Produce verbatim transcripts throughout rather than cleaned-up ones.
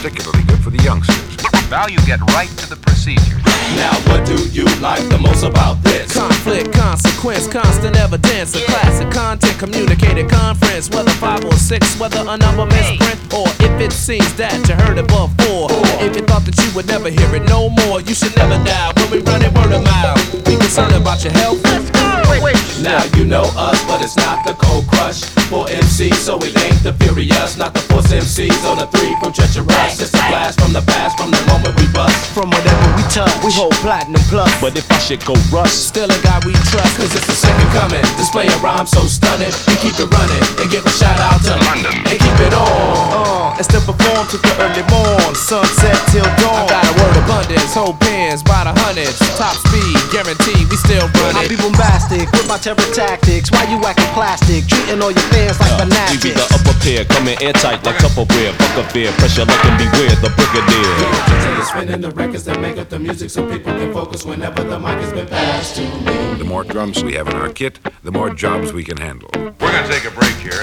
particularly good for the youngsters. Now you get right to the procedure. Now what do you like the most about this? Conflict, consequence, constant evidence, a classic content, communicated conference. Whether five or six, whether a number misprint, or if it seems that you heard it before. If you thought that you would never hear it no more, you should never die when we run it word of mouth. Be concerned about your health. Wait, wait. Now you know us, but it's not the Cold Crush. Four M Cs, so it ain't the Furious. Not the Force M Cs on the three from Treacherous. It's a blast from the past, from the moment we bust. From whatever we touch, we hold platinum plus. But if I should go rust, still a guy we trust. Cause it's the second coming. Display a rhyme so stunning. We keep it running and give a shout out to London. And keep it on. Uh, and still perform to the early morn. Sunset till dawn. I got a word abundance. Whole pins by the hundreds. Top speed, guaranteed, we still run I it. be bombastic with my terror tactics. Why you acting plastic? Treating all your fans like uh, we fanatics. be the upper pair, coming airtight like Tupperware. Fuck a fear, pressure like and beware, the brigadier. We're spinning the records that make up the music so people can focus whenever the mic has been passed to me. The more drums we have in our kit, the more jobs we can handle. We're going to take a break here.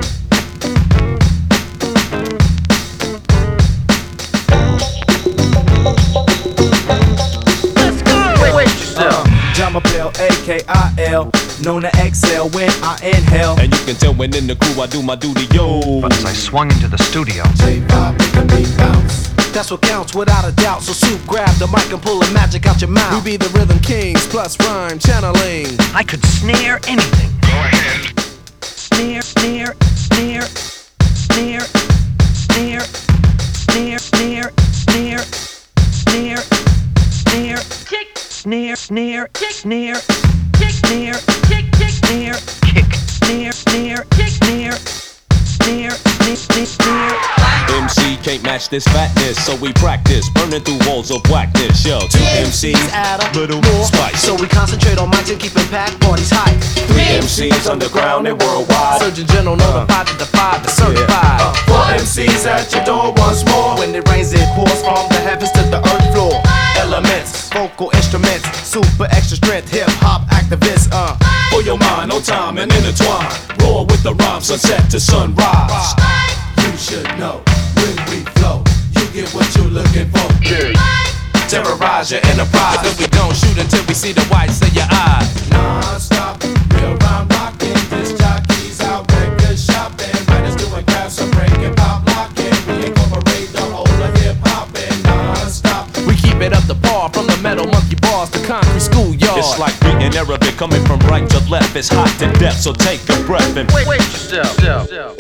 Wait, wait, still. Jama Bell, A K I L, known to exhale when I inhale. And you can tell when in the crew I do my duty, yo. But as I swung into the studio, J five making me bounce. That's what counts without a doubt. So soup, grab the mic and pull the magic out your mouth. We be the rhythm kings plus rhyme channeling. I could snare anything. Go ahead. Snare, snare, snare, snare, snare, snare, snare, snare, snare, snare, tick, snare, snare, tick, snare, tick, snare, tick, tick, snare, kick, snare, snare, tick, snare, snare, snare, snare, snare. M C can't match this fatness, so we practice burning through walls of whackness. Yo, two M Cs, add up little more. spice. So we concentrate on mics and keeping packed parties hype. Three M Cs underground and worldwide. Surgeon General notified to defy the certified. Uh, four M Cs at your door once more. When it rains, it pours from the heavens to the earth floor. Elements Vocal instruments, super extra strength, hip hop activists. Uh, for your mind, no time and intertwine. Roar with the rhyme, sunset to sunrise. You should know when we flow, you get what you're looking for. Terrorize your enterprise. because we don't shoot until we see the whites of your eyes. Non-stop, real rhyme rocking. Disc jockeys out record shopping. Writers doing crafts, some breaking pop locking. We incorporate the whole of hip hop and non-stop. We keep it up to par from the metal monkey bars to concrete schoolyard. It's like reading Arabic coming from right to left. It's hot to death, so take a breath and Wait, wait, still, still, still.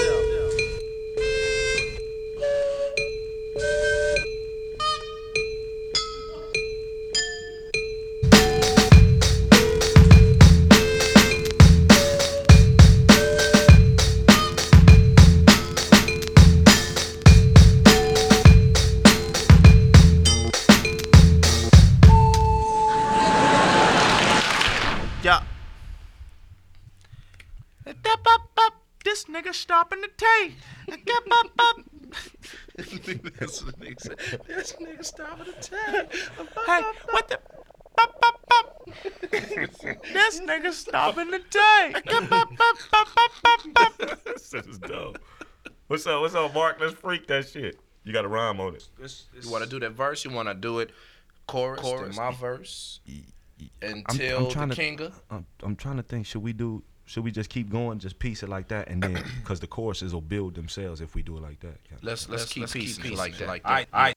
Yeah. This nigga stopping the tape. This nigga, this nigga stopping the tape. Hey, what the? This nigga stopping the tape. This is dope. What's up? What's up, Mark? Let's freak that shit. You got a rhyme on it. You want to do that verse? You want to do it chorus, chorus. Then my verse until I'm, I'm trying the to, kinga? I'm, I'm trying to think. Should we do? Should we just keep going, just piece it like that, and then because the choruses will build themselves if we do it like that. Let's let's, let's keep let's keep pieces pieces like that. like All right, all right.